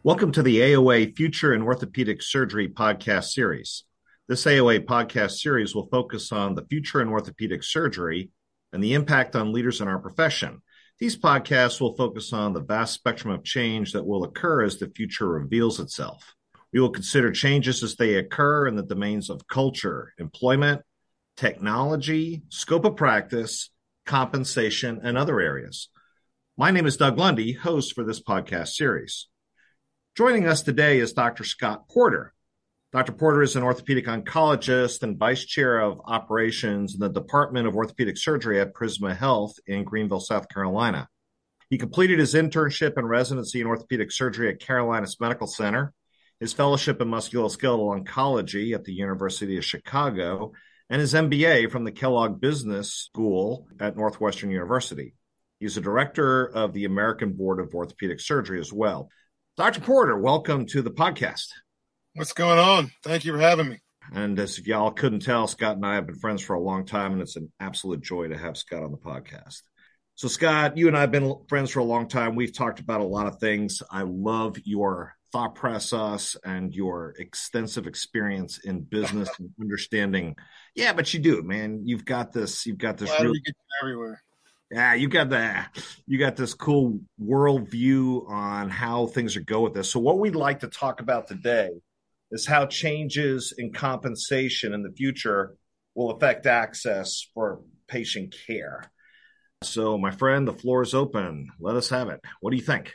Welcome to the AOA Future in Orthopedic Surgery podcast series. This AOA podcast series will focus on the future in orthopedic surgery and the impact on leaders in our profession. These podcasts will focus on the vast spectrum of change that will occur as the future reveals itself. We will consider changes as they occur in the domains of culture, employment, technology, scope of practice, compensation, and other areas. My name is Doug Lundy, host for this podcast series. Joining us today is Dr. Scott Porter. Dr. Porter is an orthopedic oncologist and vice chair of operations in the Department of Orthopedic Surgery at Prisma Health in Greenville, South Carolina. He completed his internship and residency in orthopedic surgery at Carolinas Medical Center, his fellowship in musculoskeletal oncology at the University of Chicago, and his MBA from the Kellogg Business School at Northwestern University. He's a director of the American Board of Orthopedic Surgery as well. Dr. Porter, welcome to the podcast. What's going on? Thank you for having me. And as y'all couldn't tell, Scott and I have been friends for a long time, and it's an absolute joy to have Scott on the podcast. So, Scott, you and I have been friends for a long time. We've talked about a lot of things. I love your thought process and your extensive experience in business and understanding. Yeah, but you do, man. You've got this. Why do we get everywhere? Yeah, you got this cool worldview on how things are going with this. So what we'd like to talk about today is how changes in compensation in the future will affect access for patient care. So, my friend, the floor is open. Let us have it. What do you think?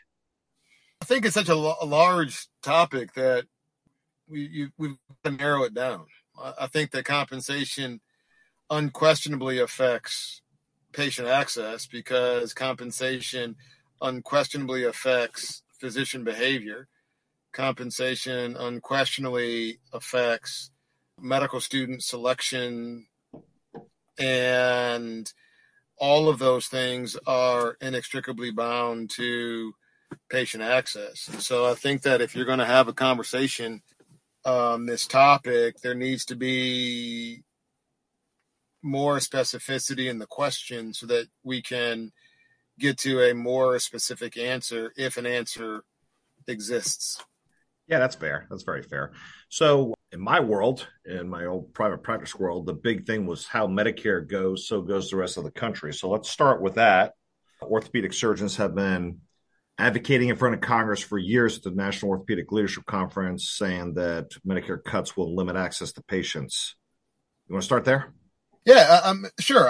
I think it's such a large topic that we've got to narrow it down. I think that compensation unquestionably affects patient access because compensation unquestionably affects physician behavior. Compensation unquestionably affects medical student selection, and all of those things are inextricably bound to patient access. And so I think that if you're going to have a conversation on this topic, there needs to be more specificity in the question so that we can get to a more specific answer if an answer exists. Yeah, that's fair. That's very fair. So in my world, in my old private practice world, the big thing was how Medicare goes, so goes the rest of the country. So let's start with that. Orthopedic surgeons have been advocating in front of Congress for years at the National Orthopedic Leadership Conference saying that Medicare cuts will limit access to patients. You want to start there? Yeah, I'm sure.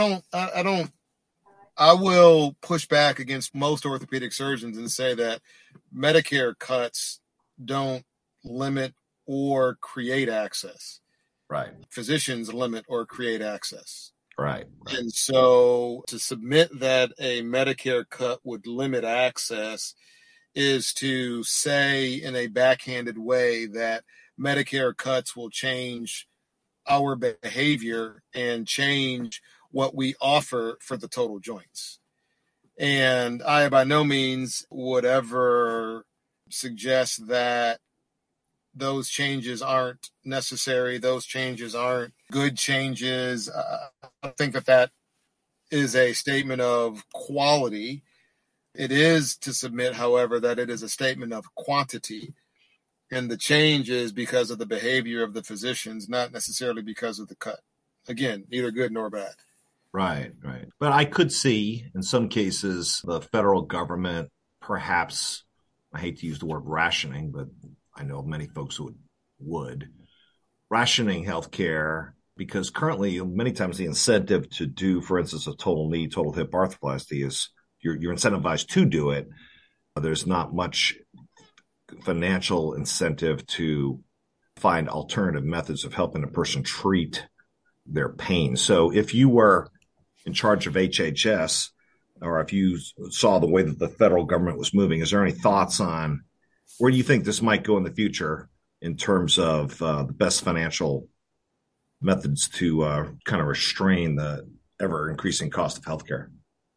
I will push back against most orthopedic surgeons and say that Medicare cuts don't limit or create access. Right. Physicians limit or create access. Right. And so to submit that a Medicare cut would limit access is to say in a backhanded way that Medicare cuts will change our behavior and change what we offer for the total joints. And I by no means would ever suggest that those changes aren't necessary. Those changes aren't good changes. I think that is a statement of quality. It is to submit, however, that it is a statement of quantity. And the change is because of the behavior of the physicians, not necessarily because of the cut. Again, neither good nor bad. Right. But I could see in some cases the federal government perhaps, I hate to use the word rationing, but I know many folks who would rationing healthcare because currently many times the incentive to do, for instance, a total knee, total hip arthroplasty is you're incentivized to do it. There's not much financial incentive to find alternative methods of helping a person treat their pain. So if you were in charge of HHS, or if you saw the way that the federal government was moving, is there any thoughts on where do you think this might go in the future in terms of the best financial methods to kind of restrain the ever increasing cost of healthcare?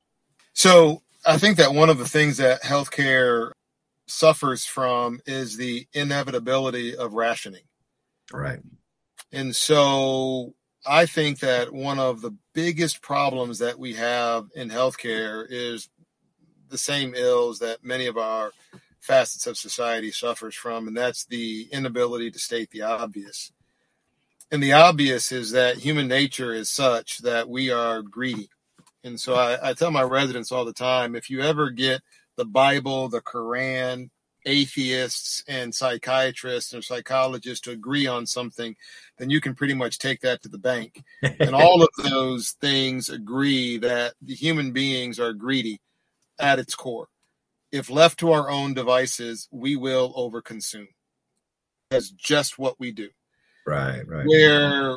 So I think that one of the things that healthcare suffers from is the inevitability of rationing. Right. And so I think that one of the biggest problems that we have in healthcare is the same ills that many of our facets of society suffers from, and that's the inability to state the obvious. And the obvious is that human nature is such that we are greedy. And so I tell my residents all the time, if you ever get the Bible, the Quran, atheists and psychiatrists and psychologists to agree on something, then you can pretty much take that to the bank. And all of those things agree that the human beings are greedy at its core. If left to our own devices, we will overconsume. That's just what we do. Right. Where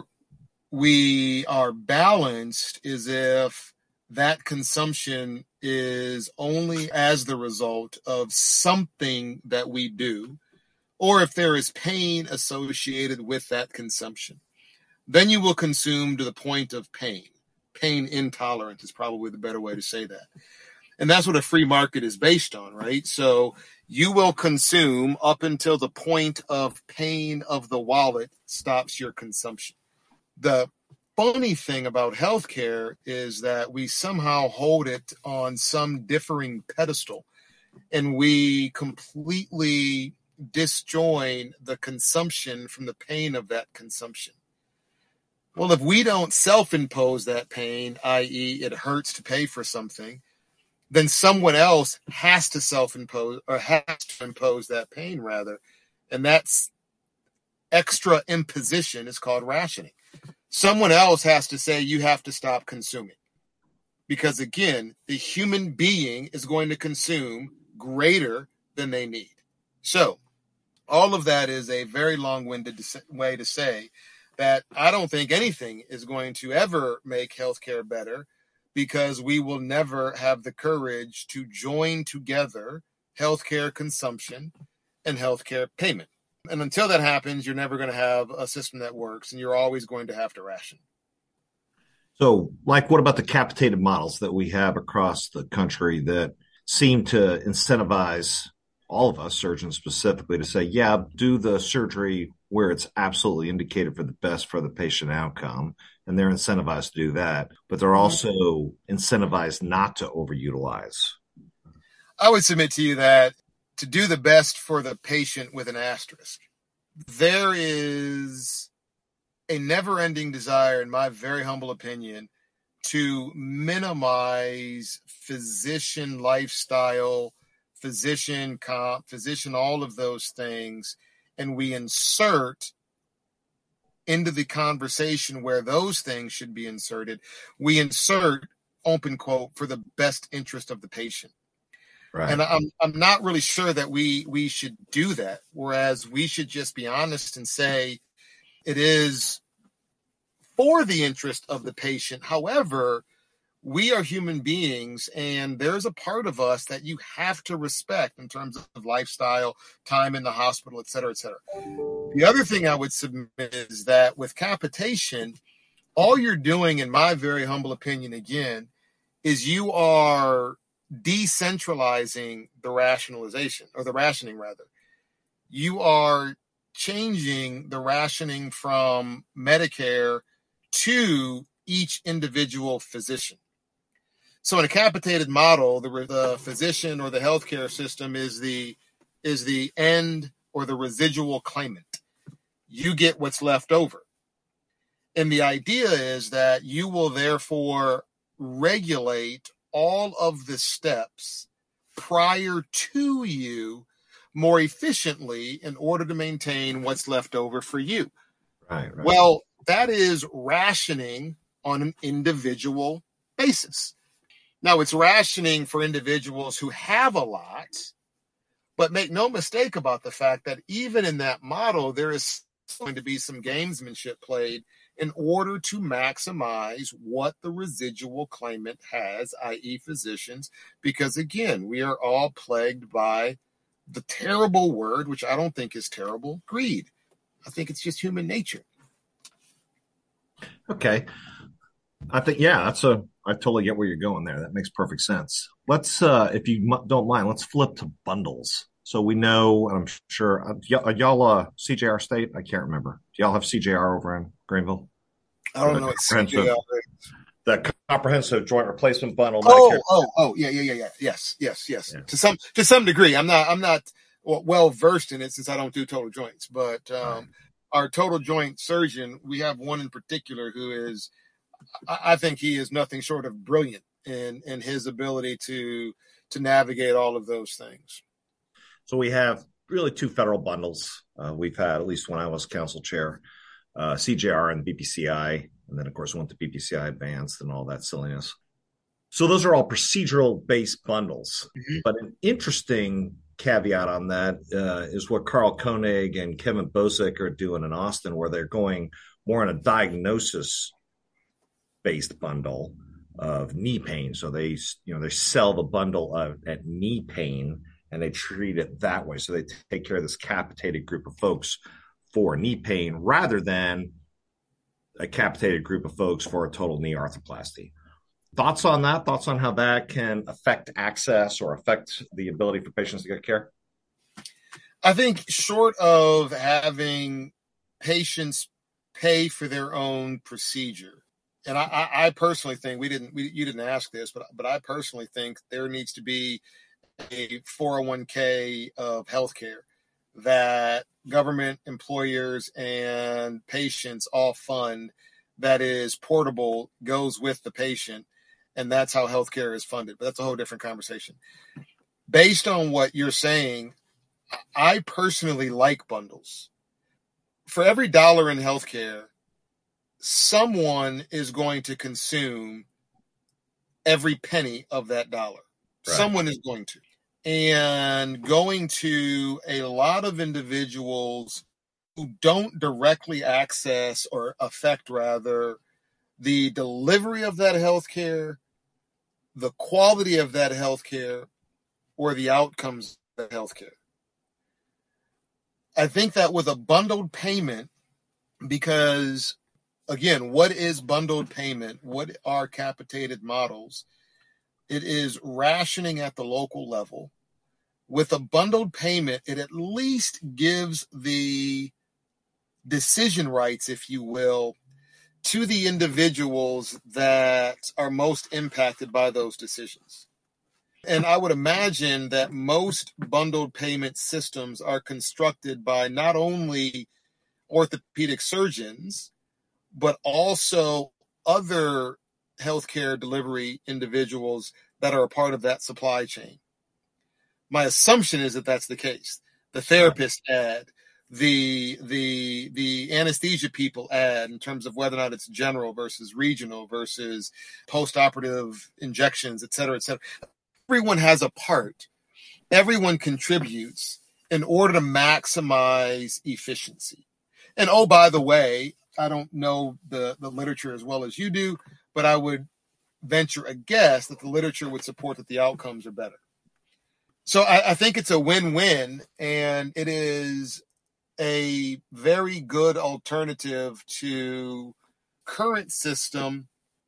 we are balanced is if that consumption is only as the result of something that we do, or if there is pain associated with that consumption. Then you will consume to the point of pain. Pain intolerant is probably the better way to say that. And that's what a free market is based on, right? So you will consume up until the point of pain of the wallet stops your consumption. The funny thing about healthcare is that we somehow hold it on some differing pedestal, and we completely disjoin the consumption from the pain of that consumption. Well, if we don't self-impose that pain, i.e., it hurts to pay for something, then someone else has to self-impose or has to impose that pain, rather. And that's extra imposition is called rationing. Someone else has to say you have to stop consuming. Because again, the human being is going to consume greater than they need. So all of that is a very long-winded way to say that I don't think anything is going to ever make healthcare better, because we will never have the courage to join together healthcare consumption and healthcare payment. And until that happens, you're never going to have a system that works, and you're always going to have to ration. So, like, what about the capitated models that we have across the country that seem to incentivize all of us, surgeons specifically, to say, yeah, do the surgery where it's absolutely indicated for the best for the patient outcome, and they're incentivized to do that, but they're also incentivized not to overutilize? I would submit to you that to do the best for the patient with an asterisk, there is a never-ending desire, in my very humble opinion, to minimize physician lifestyle, physician comp, physician all of those things, and we insert into the conversation where those things should be inserted, we insert, open quote, for the best interest of the patient. Right. And I'm not really sure that we should do that, whereas we should just be honest and say it is for the interest of the patient. However, we are human beings, and there's a part of us that you have to respect in terms of lifestyle, time in the hospital, et cetera, et cetera. The other thing I would submit is that with capitation, all you're doing, in my very humble opinion, again, is you are decentralizing the rationalization, or the rationing rather. You are changing the rationing from Medicare to each individual physician. So in a capitated model, the physician or the healthcare system is the end or the residual claimant. You get what's left over. And the idea is that you will therefore regulate all of the steps prior to you more efficiently in order to maintain what's left over for you. Right. Well, that is rationing on an individual basis. Now, it's rationing for individuals who have a lot, but make no mistake about the fact that even in that model, there is going to be some gamesmanship played in order to maximize what the residual claimant has, i.e. physicians, because again, we are all plagued by the terrible word, which I don't think is terrible, greed. I think it's just human nature. Okay. I think, I totally get where you're going there. That makes perfect sense. Let's, if you don't mind, let's flip to bundles. So we know, and I'm sure, are y'all CJR State? I can't remember. Do y'all have CJR over in Greenville? I don't know what CJR is. The comprehensive joint replacement bundle. Yeah. Yes. Yeah. To some degree, I'm not well versed in it since I don't do total joints, but our total joint surgeon, we have one in particular who is, I think he is nothing short of brilliant in his ability to navigate all of those things. So we have really two federal bundles. We've had, at least when I was council chair, CJR and BPCI, and then of course went to BPCI Advanced and all that silliness. So those are all procedural based bundles. Mm-hmm. But an interesting caveat on that is what Carl Koenig and Kevin Bosick are doing in Austin, where they're going more on a diagnosis based bundle of knee pain. So they sell the bundle at knee pain and they treat it that way. So they take care of this capitated group of folks for knee pain rather than a capitated group of folks for a total knee arthroplasty. Thoughts on that? Thoughts on how that can affect access or affect the ability for patients to get care? I think short of having patients pay for their own procedure, and I personally think you didn't ask this, but I personally think there needs to be a 401k of healthcare that government, employers, and patients all fund, that is portable, goes with the patient, and that's how healthcare is funded. But that's a whole different conversation. Based on what you're saying, I personally like bundles. For every dollar in healthcare, someone is going to consume every penny of that dollar. Right. Someone is going to. And going to a lot of individuals who don't directly access or affect, rather, the delivery of that healthcare, the quality of that healthcare, or the outcomes of that healthcare. I think that with a bundled payment, because, again, what is bundled payment? What are capitated models? It is rationing at the local level. With a bundled payment, it at least gives the decision rights, if you will, to the individuals that are most impacted by those decisions. And I would imagine that most bundled payment systems are constructed by not only orthopedic surgeons, but also other healthcare delivery individuals that are a part of that supply chain. My assumption is that that's the case. The therapist add, the anesthesia people add, in terms of whether or not it's general versus regional versus post-operative injections, et cetera, et cetera. Everyone has a part. Everyone contributes in order to maximize efficiency. And oh, by the way, I don't know the literature as well as you do, but I would venture a guess that the literature would support that the outcomes are better. So I think it's a win-win, and it is a very good alternative to current system,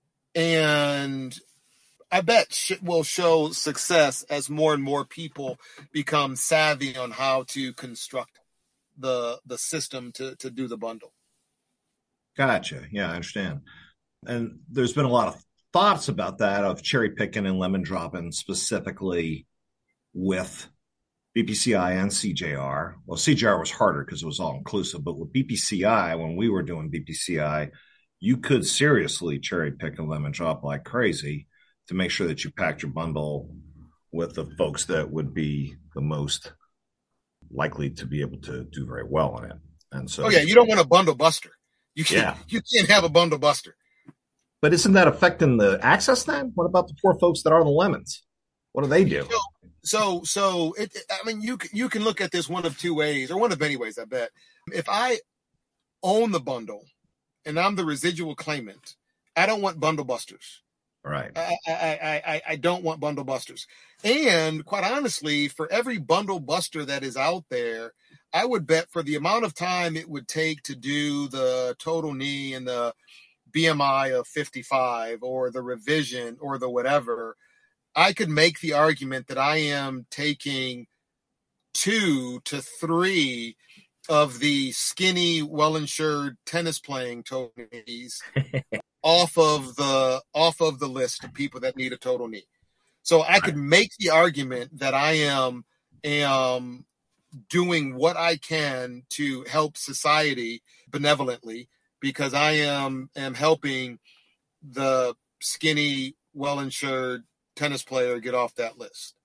and I bet will show success as more and more people become savvy on how to construct the system to do the bundle. Gotcha. Yeah, I understand. And there's been a lot of thoughts about that, of cherry picking and lemon dropping specifically with BPCI and CJR. Well, CJR was harder because it was all inclusive, but with BPCI, when we were doing BPCI, you could seriously cherry pick and lemon drop like crazy to make sure that you packed your bundle with the folks that would be the most likely to be able to do very well in it. And so, you don't want a bundle buster. You can't have a bundle buster. But isn't that affecting the access then? What about the poor folks that are the lemons? What do they do? So you can look at this one of two ways, or one of many ways, I bet. If I own the bundle and I'm the residual claimant, I don't want bundle busters. Right. I don't want bundle busters. And quite honestly, for every bundle buster that is out there, I would bet for the amount of time it would take to do the total knee and the BMI of 55 or the revision or the whatever, I could make the argument that I am taking 2 to 3 of the skinny, well-insured tennis playing total knees off of the list of people that need a total knee. So I could make the argument that I am doing what I can to help society benevolently, because I am helping the skinny, well-insured tennis player get off that list.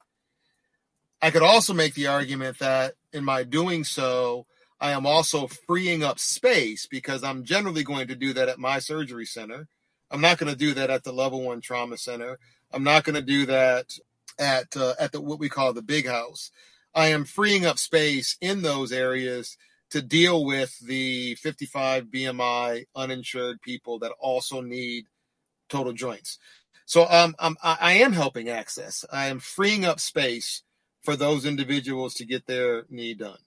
I could also make the argument that in my doing so, I am also freeing up space, because I'm generally going to do that at my surgery center. I'm not going to do that at the level 1 trauma center. I'm not going to do that at the what we call the big house. I am freeing up space in those areas to deal with the 55 BMI uninsured people that also need total joints. So I am helping access. I am freeing up space for those individuals to get their need done.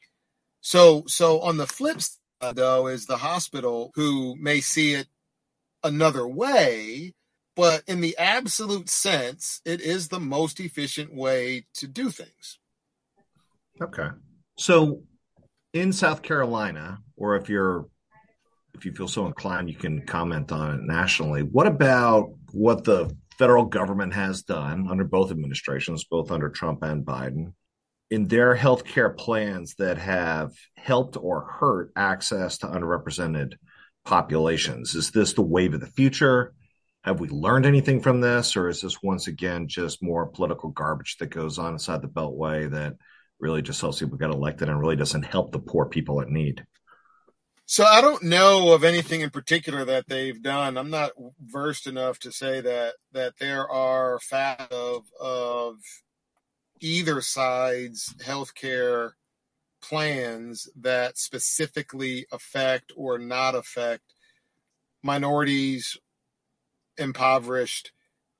So on the flip side, though, is the hospital, who may see it another way, but in the absolute sense, it is the most efficient way to do things. Okay. So in South Carolina, or if you feel so inclined, you can comment on it nationally. What about what the federal government has done under both administrations, both under Trump and Biden, in their healthcare plans that have helped or hurt access to underrepresented populations? Is this the wave of the future? Have we learned anything from this, or is this once again just more political garbage that goes on inside the Beltway that really just helps people get elected and really doesn't help the poor people in need? So I don't know of anything in particular that they've done. I'm not versed enough to say that there are facts of either side's healthcare plans that specifically affect or not affect minorities, impoverished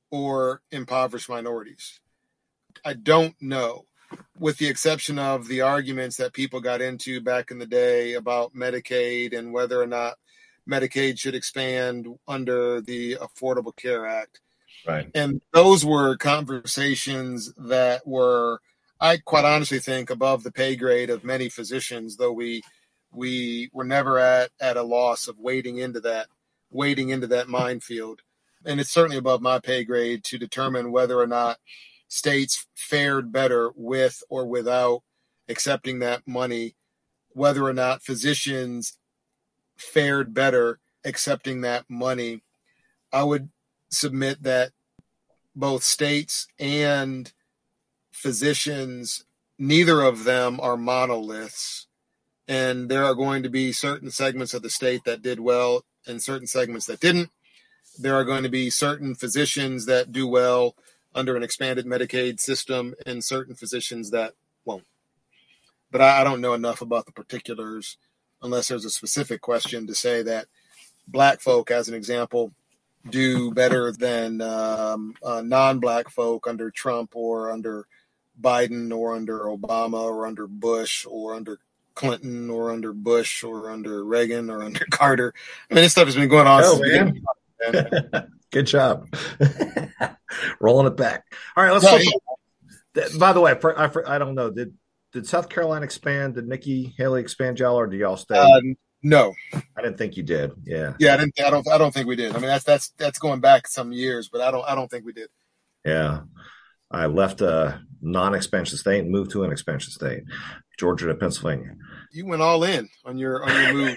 minorities. I don't know, with the exception of the arguments that people got into back in the day about Medicaid and whether or not Medicaid should expand under the Affordable Care Act. Right. And those were conversations that were, I quite honestly think, above the pay grade of many physicians, though we were never at a loss of wading into that minefield. And it's certainly above my pay grade to determine whether or not states fared better with or without accepting that money, whether or not physicians fared better accepting that money. I would submit that both states and physicians, neither of them are monoliths, and there are going to be certain segments of the state that did well and certain segments that didn't. There are going to be certain physicians that do well under an expanded Medicaid system and certain physicians that won't. But I don't know enough about the particulars, unless there's a specific question, to say that Black folk, as an example, do better than non-Black folk under Trump or under Biden or under Obama or under Bush or under Clinton or under Bush or under Reagan or under Carter. I mean, this stuff has been going on since the beginning. Good job. Rolling it back. All right, let's By the way, I don't know. Did South Carolina expand? Did Nikki Haley expand y'all, or do y'all stay? No, I didn't think you did. Yeah. I don't think we did. I mean, that's going back some years, but I don't think we did. Yeah, I left a non-expansion state and moved to an expansion state, Georgia to Pennsylvania. You went all in on your move.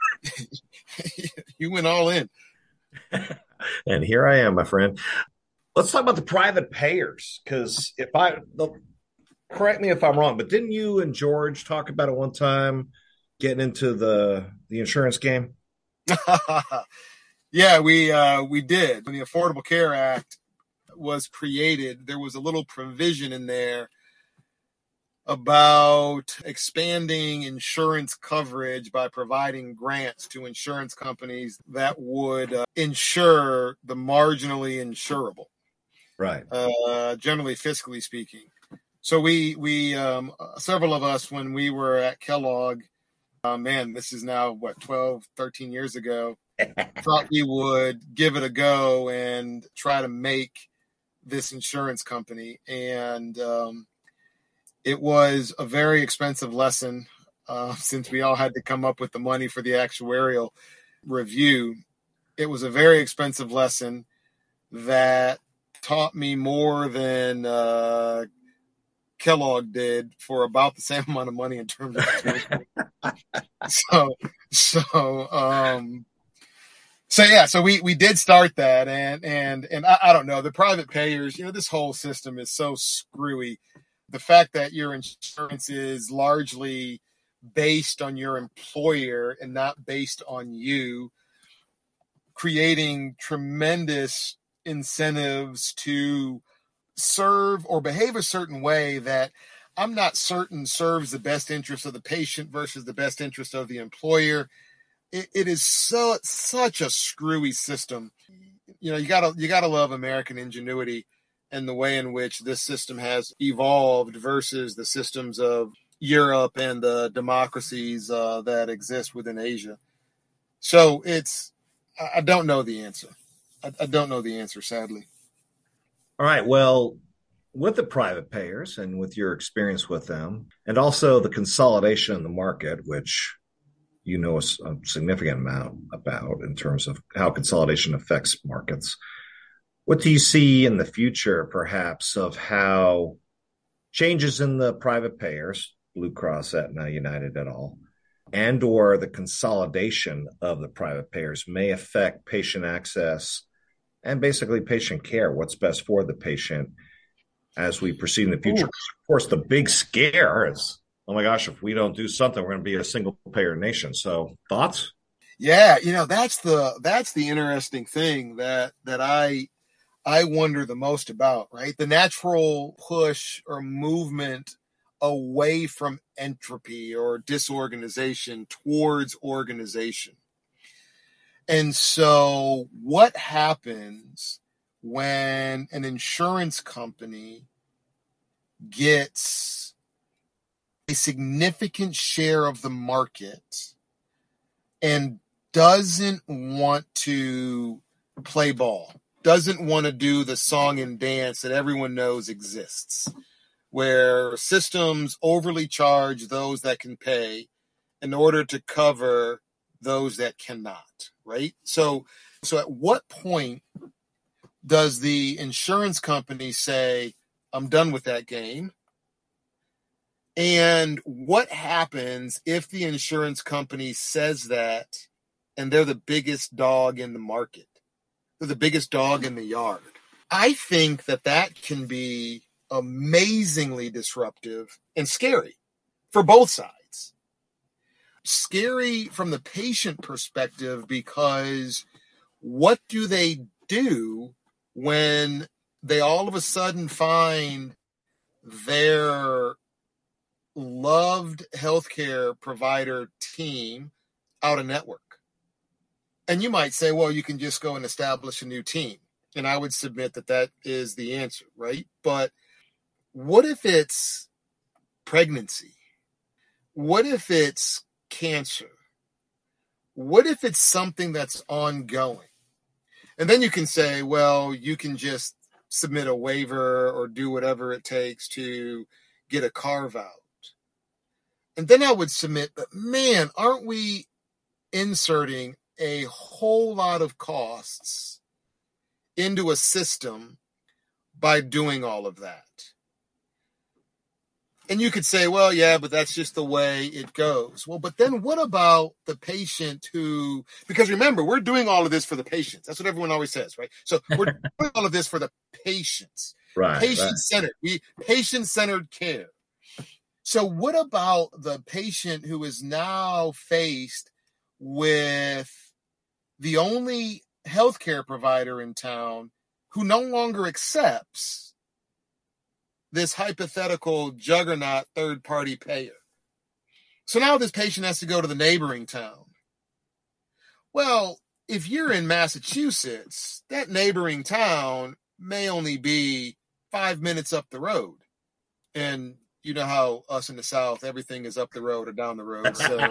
You went all in. And here I am, my friend. Let's talk about the private payers, because correct me if I'm wrong, but didn't you and George talk about it one time, getting into the insurance game? Yeah, we did. When the Affordable Care Act was created, there was a little provision in there about expanding insurance coverage by providing grants to insurance companies that would insure the marginally insurable. Right. Generally, fiscally speaking. So we several of us, when we were at Kellogg, this is now 12, 13 years ago, thought we would give it a go and try to make this insurance company. And it was a very expensive lesson, since we all had to come up with the money for the actuarial review. It was a very expensive lesson that taught me more than Kellogg did for about the same amount of money in terms of tuition. So we did start that, and I don't know, the private payers, this whole system is so screwy. The fact that your insurance is largely based on your employer and not based on you, creating tremendous incentives to serve or behave a certain way that I'm not certain serves the best interest of the patient versus the best interest of the employer. It is such a screwy system. You gotta love American ingenuity and the way in which this system has evolved versus the systems of Europe and the democracies that exist within Asia. So I don't know the answer. I don't know the answer, sadly. All right. Well, with the private payers and with your experience with them, and also the consolidation in the market, which you know a significant amount about in terms of how consolidation affects markets, what do you see in the future, perhaps, of how changes in the private payers, Blue Cross, Aetna, United, et al., and or the consolidation of the private payers may affect patient access and basically patient care? What's best for the patient as we proceed in the future? Of course, the big scare is, oh my gosh, if we don't do something, we're going to be a single payer nation. So thoughts? Yeah, that's the interesting thing that I wonder the most about, right? The natural push or movement away from entropy or disorganization towards organization. And so what happens when an insurance company gets a significant share of the market and doesn't want to play ball, doesn't want to do the song and dance that everyone knows exists, where systems overly charge those that can pay in order to cover those that cannot, right? So at what point does the insurance company say, I'm done with that game? And what happens if the insurance company says that and they're the biggest dog in the market? They're the biggest dog in the yard. I think that can be amazingly disruptive and scary for both sides. Scary from the patient perspective, because what do they do when they all of a sudden find their loved healthcare provider team out of network? And you might say, well, you can just go and establish a new team. And I would submit that is the answer, right? But what if it's pregnancy? What if it's cancer? What if it's something that's ongoing? And then you can say, well, you can just submit a waiver or do whatever it takes to get a carve out. And then I would submit, but man, aren't we inserting a whole lot of costs into a system by doing all of that? And you could say, well, yeah, but that's just the way it goes. Well, but then what about the patient who, because remember, we're doing all of this for the patients. That's what everyone always says, right? So we're doing all of this for the patients. Right. Patient-centered. Patient-centered care. So what about the patient who is now faced with the only healthcare provider in town who no longer accepts this hypothetical juggernaut third-party payer? So now this patient has to go to the neighboring town. Well, if you're in Massachusetts, that neighboring town may only be 5 minutes up the road. And you know how us in the South, everything is up the road or down the road. So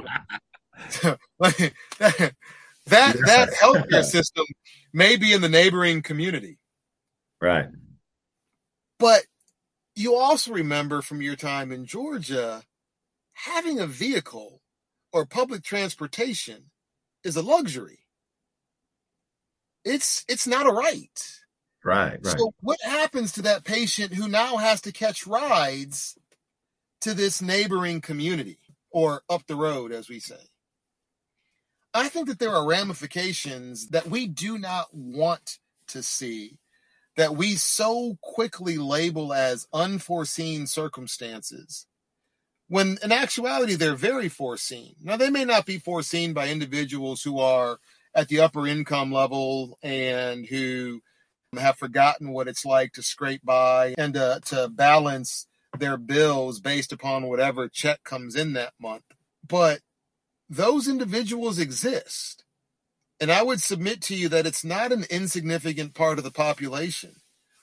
that healthcare system may be in the neighboring community. Right. But you also remember from your time in Georgia, having a vehicle or public transportation is a luxury. It's not a right. Right. So what happens to that patient who now has to catch rides to this neighboring community, or up the road, as we say. I think that there are ramifications that we do not want to see, that we so quickly label as unforeseen circumstances, when in actuality, they're very foreseen. Now, they may not be foreseen by individuals who are at the upper income level and who have forgotten what it's like to scrape by and to balance their bills based upon whatever check comes in that month. But those individuals exist. And I would submit to you that it's not an insignificant part of the population.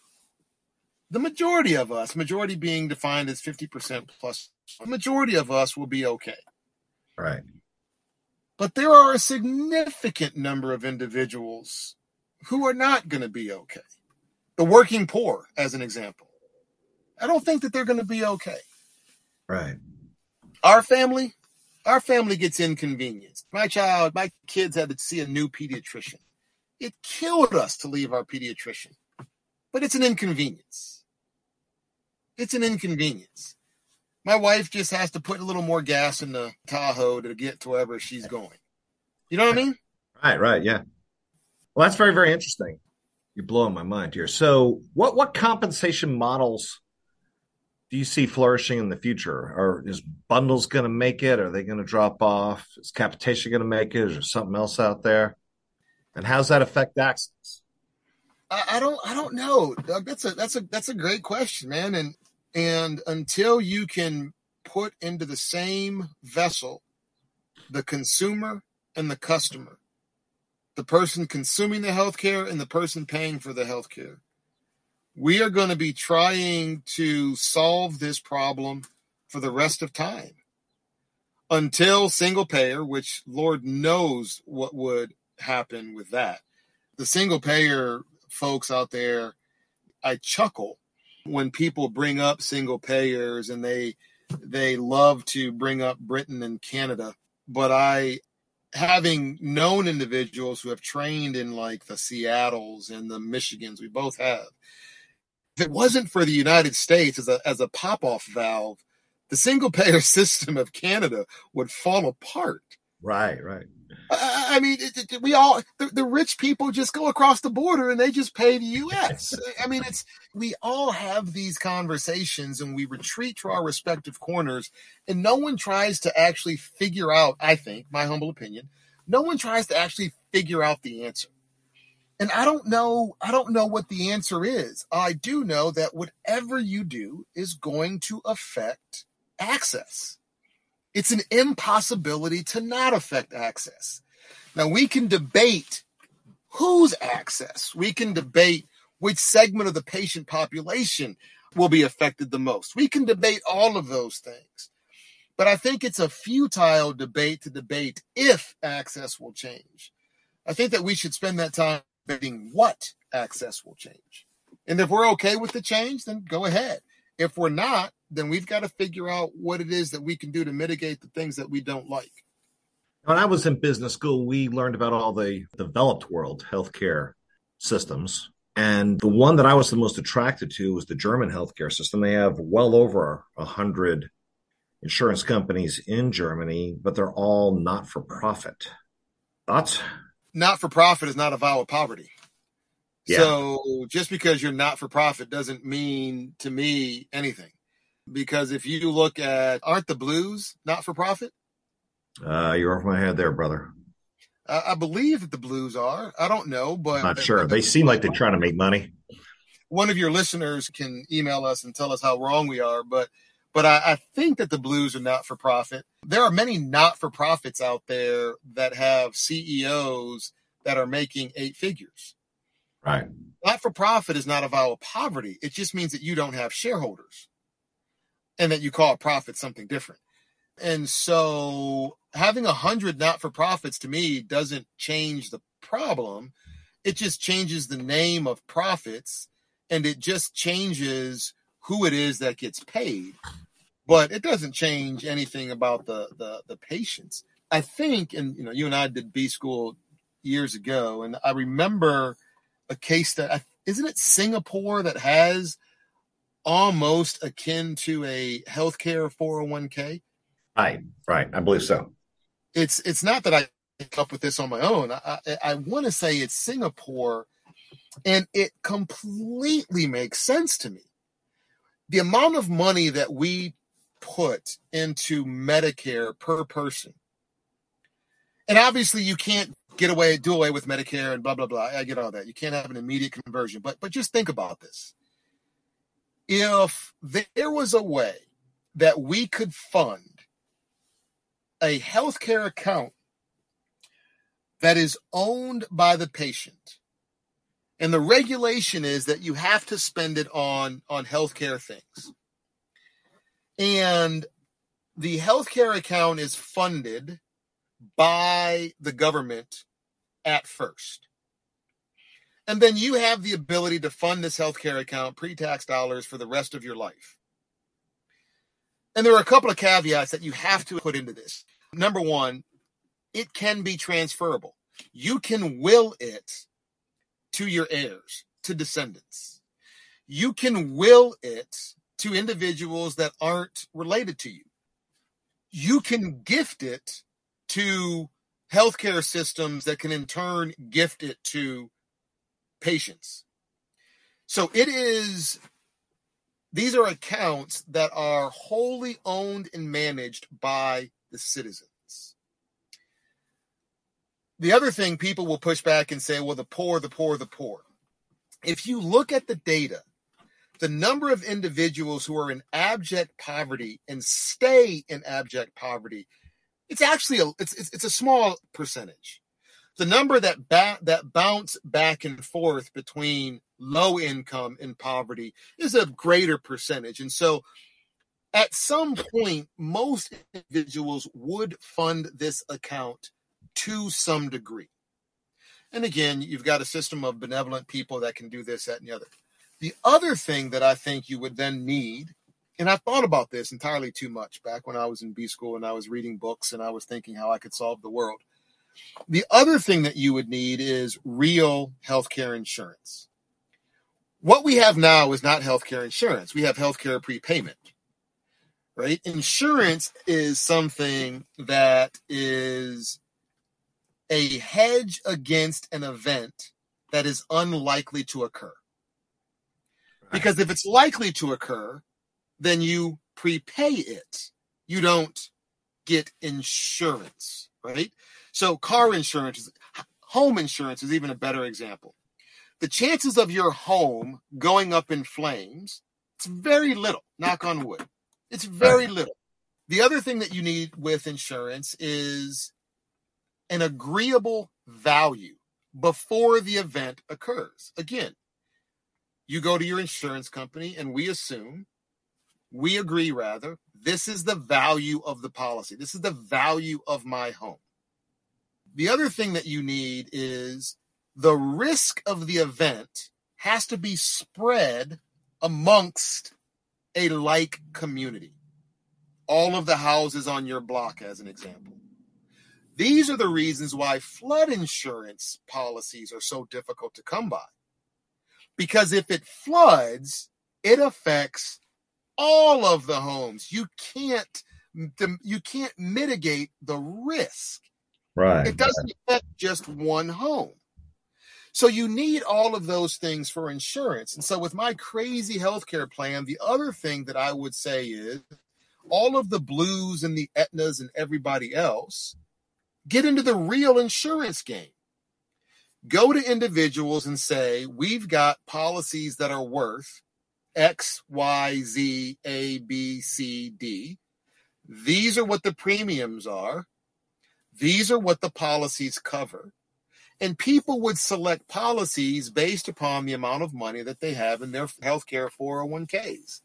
The majority of us, majority being defined as 50% plus, the majority of us will be okay. Right. But there are a significant number of individuals who are not going to be okay. The working poor, as an example. I don't think that they're going to be okay. Right. Our family gets inconvenienced. My kids had to see a new pediatrician. It killed us to leave our pediatrician, but it's an inconvenience. It's an inconvenience. My wife just has to put a little more gas in the Tahoe to get to wherever she's going. You know what I mean? Right. Yeah. Well, that's very, very interesting. You're blowing my mind here. So what compensation models do you see flourishing in the future? Or is bundles going to make it? Are they going to drop off? Is capitation going to make it? Is there something else out there? And how's that affect access? I don't know, Doug. That's a great question, man. And until you can put into the same vessel the consumer and the customer, the person consuming the healthcare and the person paying for the healthcare, we are going to be trying to solve this problem for the rest of time until single payer, which Lord knows what would happen with that. The single payer folks out there, I chuckle when people bring up single payers, and they love to bring up Britain and Canada. But having known individuals who have trained in like the Seattles and the Michigans, we both have, if it wasn't for the United States as a pop-off valve, the single payer system of Canada would fall apart. Right. I mean, the rich people just go across the border and they just pay the U.S. I mean, we all have these conversations and we retreat to our respective corners, and no one tries to actually figure out, I think, my humble opinion, no one tries to actually figure out the answer. And I don't know what the answer is. I do know that whatever you do is going to affect access. It's an impossibility to not affect access. Now, we can debate whose access. We can debate which segment of the patient population will be affected the most. We can debate all of those things. But I think it's a futile debate to debate if access will change. I think that we should spend that time debating what access will change. And if we're okay with the change, then go ahead. If we're not, then we've got to figure out what it is that we can do to mitigate the things that we don't like. When I was in business school, we learned about all the developed world healthcare systems. And the one that I was the most attracted to was the German healthcare system. They have well over 100 insurance companies in Germany, but they're all not-for-profit. Thoughts? Not-for-profit is not a vow of poverty. Yeah. So just because you're not-for-profit doesn't mean, to me, anything. Because if you look at, aren't the Blues not-for-profit? You're over my head there, brother. I believe that the Blues are. I don't know, but Not sure. They seem like they're trying to make money. One of your listeners can email us and tell us how wrong we are, but I think that the Blues are not-for-profit. There are many not-for-profits out there that have CEOs that are making 8 figures. Right. Not-for-profit is not a vow of poverty. It just means that you don't have shareholders and that you call a profit something different. And so having 100 not-for-profits to me doesn't change the problem. It just changes the name of profits, and it just changes who it is that gets paid. But it doesn't change anything about the patients. I think, and you and I did B school years ago, and I remember a case that, isn't it Singapore that has almost akin to a healthcare 401k. Right. I believe so. It's not that I came up with this on my own. I want to say it's Singapore, and it completely makes sense to me. The amount of money that we put into Medicare per person, and obviously you can't do away with Medicare and blah, blah, blah. I get all that. You can't have an immediate conversion, but just think about this. If there was a way that we could fund a healthcare account that is owned by the patient, and the regulation is that you have to spend it on healthcare things, and the healthcare account is funded by the government at first, and then you have the ability to fund this healthcare account pre-tax dollars for the rest of your life. And there are a couple of caveats that you have to put into this. Number one, it can be transferable. You can will it to your heirs, to descendants. You can will it to individuals that aren't related to you. You can gift it to healthcare systems that can in turn gift it to patients. So these are accounts that are wholly owned and managed by the citizens. The other thing people will push back and say, well, the poor. If you look at the data, the number of individuals who are in abject poverty and stay in abject poverty, it's actually it's a small percentage. The number that bounce back and forth between low income and poverty is a greater percentage. And so at some point, most individuals would fund this account to some degree. And again, you've got a system of benevolent people that can do this, that, and the other. The other thing that I think you would then need, and I thought about this entirely too much back when I was in B school and I was reading books and I was thinking how I could solve the world. The other thing that you would need is real healthcare insurance. What we have now is not healthcare insurance. We have healthcare prepayment, right? Insurance is something that is a hedge against an event that is unlikely to occur. Because if it's likely to occur, then you prepay it. You don't get insurance, right? So car insurance, home insurance is even a better example. The chances of your home going up in flames, it's very little, knock on wood. It's very little. The other thing that you need with insurance is an agreeable value before the event occurs. Again, you go to your insurance company and we agree, this is the value of the policy. This is the value of my home. The other thing that you need is the risk of the event has to be spread amongst a like community. All of the houses on your block, as an example. These are the reasons why flood insurance policies are so difficult to come by. Because if it floods, it affects all of the homes. You can't mitigate the risk. Right. It doesn't affect just one home. So you need all of those things for insurance. And so with my crazy healthcare plan, the other thing that I would say is all of the Blues and the Aetnas and everybody else get into the real insurance game. Go to individuals and say, we've got policies that are worth X, Y, Z, A, B, C, D. These are what the premiums are. These are what the policies cover. And people would select policies based upon the amount of money that they have in their healthcare 401ks.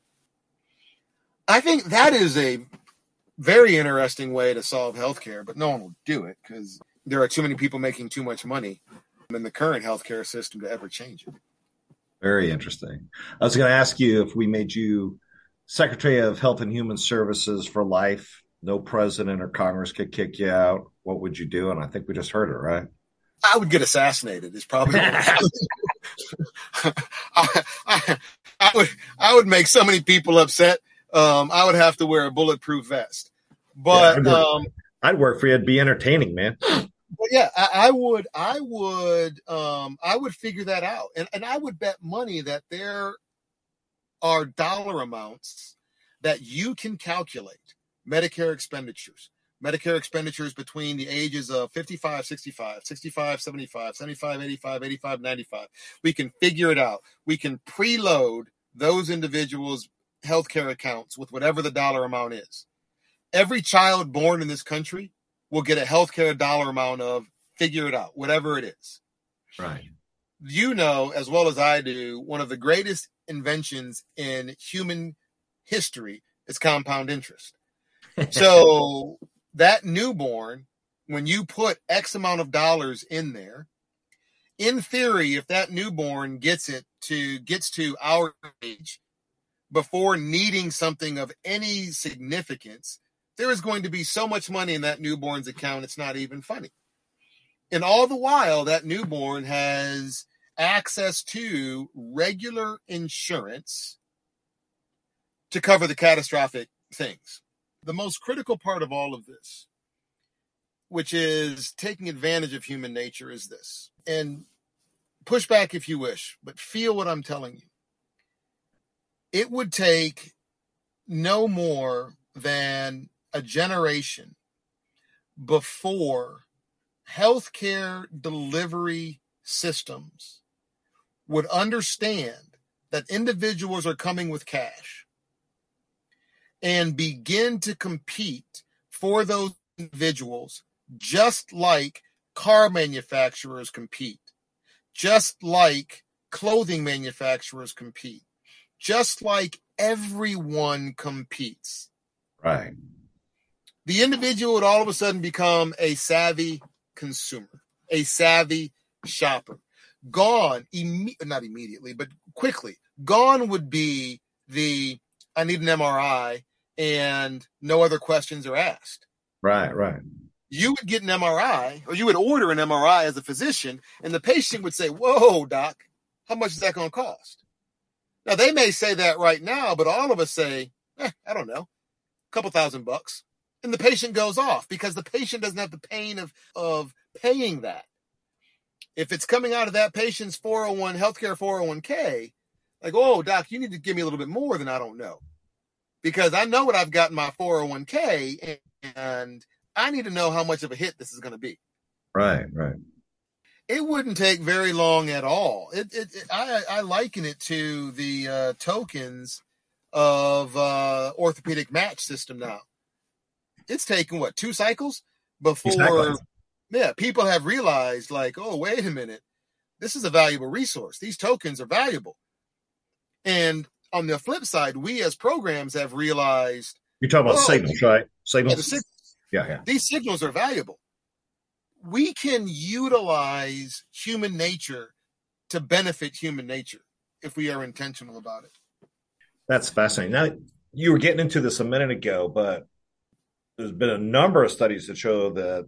I think that is a very interesting way to solve healthcare, but no one will do it because there are too many people making too much money in the current healthcare system to ever change it. Very interesting. I was going to ask you if we made you Secretary of Health and Human Services for life, no president or Congress could kick you out, what would you do? And I think we just heard it, right? I would get assassinated is probably what would happen. I I would make so many people upset. I would have to wear a bulletproof vest. But I'd work for you. It'd be entertaining, man. But yeah, I would figure that out, and I would bet money that there are dollar amounts that you can calculate Medicare expenditures between the ages of 55, 65, 65, 75, 75, 85, 85, 95. We can figure it out. We can preload those individuals' healthcare accounts with whatever the dollar amount is. Every child born in this country will get a healthcare dollar amount of, figure it out, whatever it is. Right. You know, as well as I do, one of the greatest inventions in human history is compound interest. So that newborn, when you put X amount of dollars in there, in theory, if that newborn gets to our age before needing something of any significance, there is going to be so much money in that newborn's account, it's not even funny. And all the while, that newborn has access to regular insurance to cover the catastrophic things. The most critical part of all of this, which is taking advantage of human nature, is this. And push back if you wish, but feel what I'm telling you. It would take no more than a generation before healthcare delivery systems would understand that individuals are coming with cash and begin to compete for those individuals, just like car manufacturers compete, just like clothing manufacturers compete, just like everyone competes. Right. The individual would all of a sudden become a savvy consumer, a savvy shopper. Gone, not immediately, but quickly, gone would be the, I need an MRI and no other questions are asked. Right, right. You would get an MRI, or you would order an MRI as a physician, and the patient would say, whoa, doc, how much is that going to cost? Now, they may say that right now, but all of us say, I don't know, a couple $1,000. And the patient goes off because the patient doesn't have the pain of paying that. If it's coming out of that patient's 401 healthcare 401k, like, oh, doc, you need to give me a little bit more than I don't know. Because I know what I've got in my 401k, and I need to know how much of a hit this is going to be. Right, right. It wouldn't take very long at all. I liken it to the tokens of orthopedic match system now. It's taken, 2 cycles before, exactly. Yeah, people have realized, like, oh, wait a minute, this is a valuable resource. These tokens are valuable. And on the flip side, we as programs have realized. You're talking about signals, right? Signals? Yeah. These signals are valuable. We can utilize human nature to benefit human nature if we are intentional about it. That's fascinating. Now, you were getting into this a minute ago, but there's been a number of studies that show that,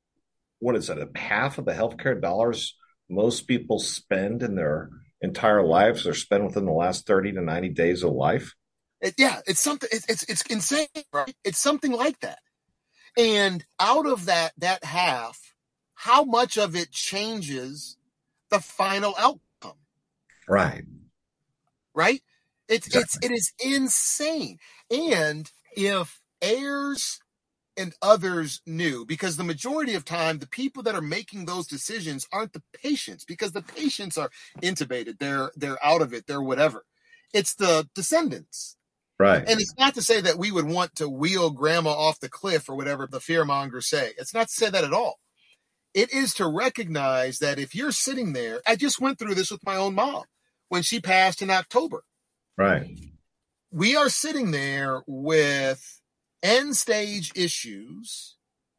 half of the healthcare dollars most people spend in their entire lives are spent within the last 30 to 90 days of life. It's something. It's insane, right? It's something like that. And out of that half, how much of it changes the final outcome? Right. Right. Exactly. It is insane. And if heirs and others knew, because the majority of time, the people that are making those decisions aren't the patients, because the patients are intubated, they're out of it, they're whatever. It's the descendants. Right. And it's not to say that we would want to wheel grandma off the cliff or whatever the fearmongers say. It's not to say that at all. It is to recognize that if you're sitting there, I just went through this with my own mom when she passed in October. Right. We are sitting there with end stage issues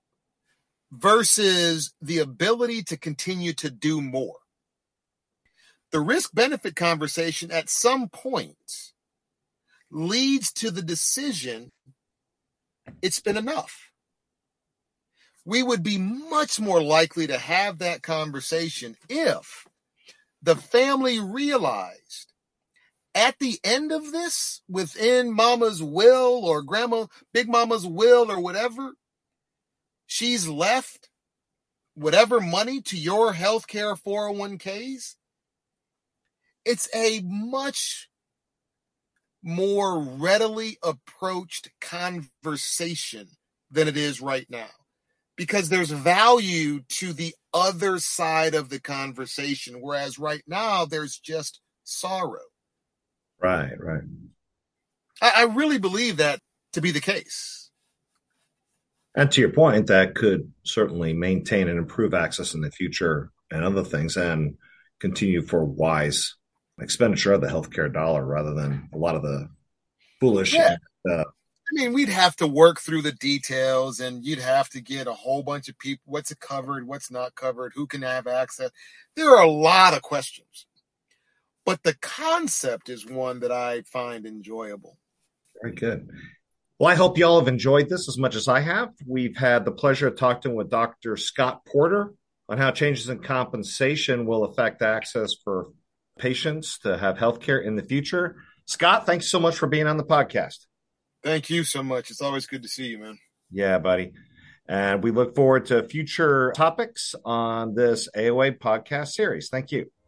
versus the ability to continue to do more. The risk benefit conversation at some point leads to the decision, it's been enough. We would be much more likely to have that conversation if the family realized at the end of this, within mama's will or grandma, big mama's will or whatever, she's left whatever money to your healthcare 401ks. It's a much more readily approached conversation than it is right now, because there's value to the other side of the conversation, whereas right now there's just sorrow. Right. I really believe that to be the case. And to your point, that could certainly maintain and improve access in the future and other things, and continue for wise expenditure of the healthcare dollar rather than a lot of the foolish. Yeah. We'd have to work through the details, and you'd have to get a whole bunch of people. What's covered? What's not covered? Who can have access? There are a lot of questions, but the concept is one that I find enjoyable. Very good. Well, I hope you all have enjoyed this as much as I have. We've had the pleasure of talking with Dr. Scott Porter on how changes in compensation will affect access for patients to have healthcare in the future. Scott, thanks so much for being on the podcast. Thank you so much. It's always good to see you, man. Yeah, buddy. And we look forward to future topics on this AOA podcast series. Thank you.